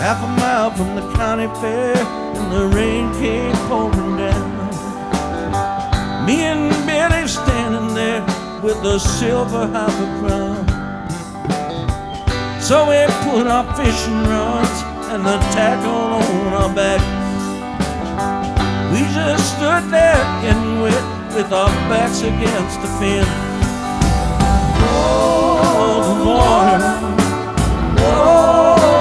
half a mile from the county fair, and the rain came pouring down. Me and Billy standing there with a silver half-a crown. So we put our fishing rods and the tackle on our backs. We just stood there getting wet with our backs against the fence. Oh, the water